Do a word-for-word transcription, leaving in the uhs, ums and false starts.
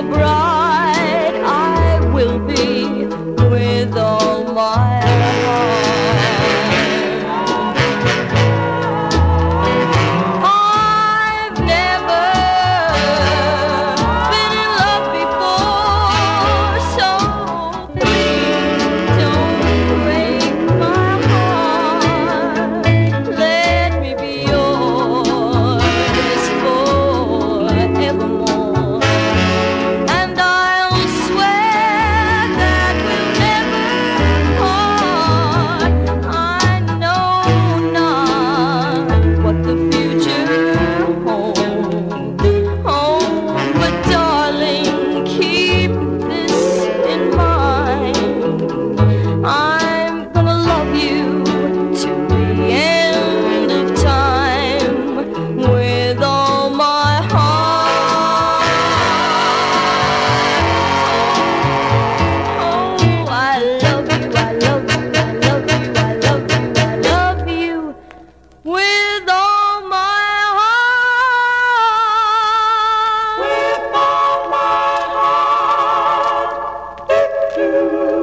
bride I will be with all my I've never been in love before, so please don't break my heart. Let me be yours forevermore, and I'll swear that we'll never part. I know not what the future holds, oh, but darling, keep this in mind. I'm gonna love you to the end of time with all my heart. Oh, I love you, I love you, I love you, I love you, I love you with all my heart. With all my heart.